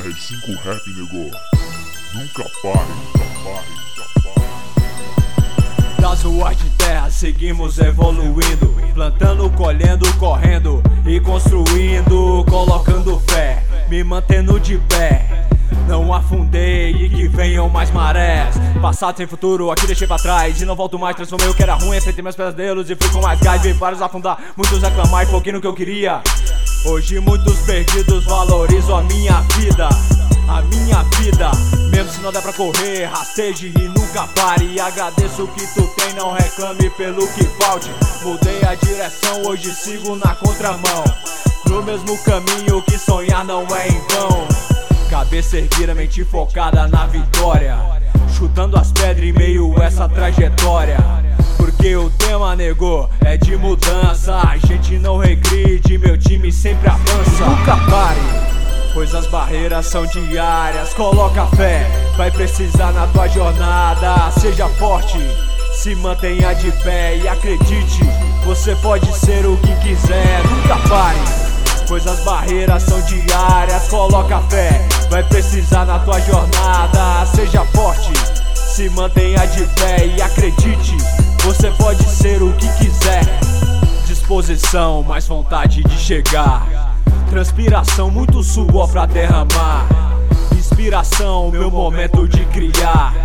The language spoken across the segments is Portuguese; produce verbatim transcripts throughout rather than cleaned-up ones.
R cinco Rap, nego. Nunca pare, nunca pare, nunca pare. Das ruas de terra seguimos evoluindo, plantando, colhendo, correndo e construindo, colocando fé, me mantendo de pé. Não afundei e que venham mais marés. Passado sem futuro, aqui deixei pra trás e não volto mais. Transformei o que era ruim, enfrentei meus pesadelos e fui com mais gás. Vi vários afundar, muitos reclamar e foquei no que eu queria. Hoje muitos perdidos valorizam a minha vida, a minha vida. Mesmo se não der pra correr, rasteje e nunca pare. Agradeço o que tu tem, não reclame pelo que falte. Mudei a direção, hoje sigo na contramão, no mesmo caminho que sonhar não é em vão. Cabeça erguida, mente focada na vitória, chutando as pedras em meio a essa trajetória. Porque o tema, nego, é de mudança. A gente não regride, meu time sempre avança. Nunca pare, pois as barreiras são diárias. Coloca fé, vai precisar na tua jornada. Seja forte, se mantenha de pé e acredite, você pode ser o que quiser. Nunca pare, pois as barreiras são diárias. Coloca fé, vai precisar na tua jornada. Seja forte, se mantenha de pé e acredite, você pode ser o que quiser. Disposição, mais vontade de chegar. Transpiração, muito suor pra derramar. Inspiração, meu momento de criar.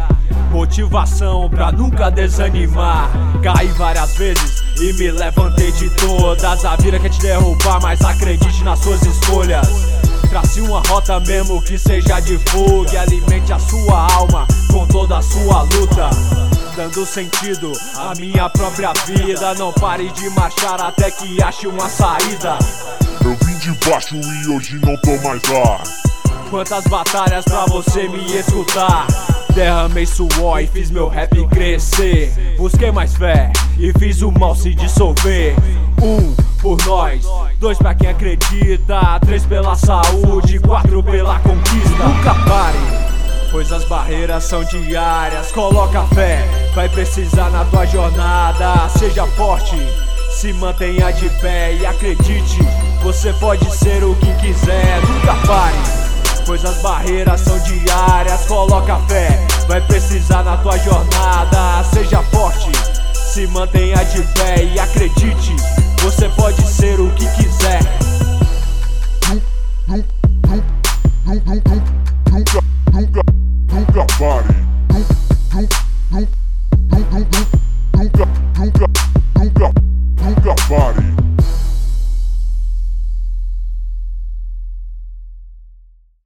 Motivação pra nunca desanimar. Caí várias vezes e me levantei de todas. A vida quer te derrubar, mas acredite nas suas escolhas. Trace uma rota mesmo que seja de fuga, e alimente a sua alma com toda a sua luta, dando sentido à minha própria vida. Não pare de marchar até que ache uma saída. Eu vim de baixo e hoje não tô mais lá. Quantas batalhas pra você me escutar. Derramei suor e fiz meu rap crescer. Busquei mais fé e fiz o mal se dissolver. Um por nós, dois pra quem acredita, três pela saúde, quatro pela conquista. Nunca pare, pois as barreiras são diárias. Coloca fé, vai precisar na tua jornada. Seja forte, se mantenha de pé e acredite, você pode ser o que quiser. Nunca pare, pois as barreiras são diárias. Coloca fé, vai precisar na tua jornada. Seja forte, se mantenha de pé e acredite, você pode ser o que quiser. Nunca, nunca, nunca, nunca pare.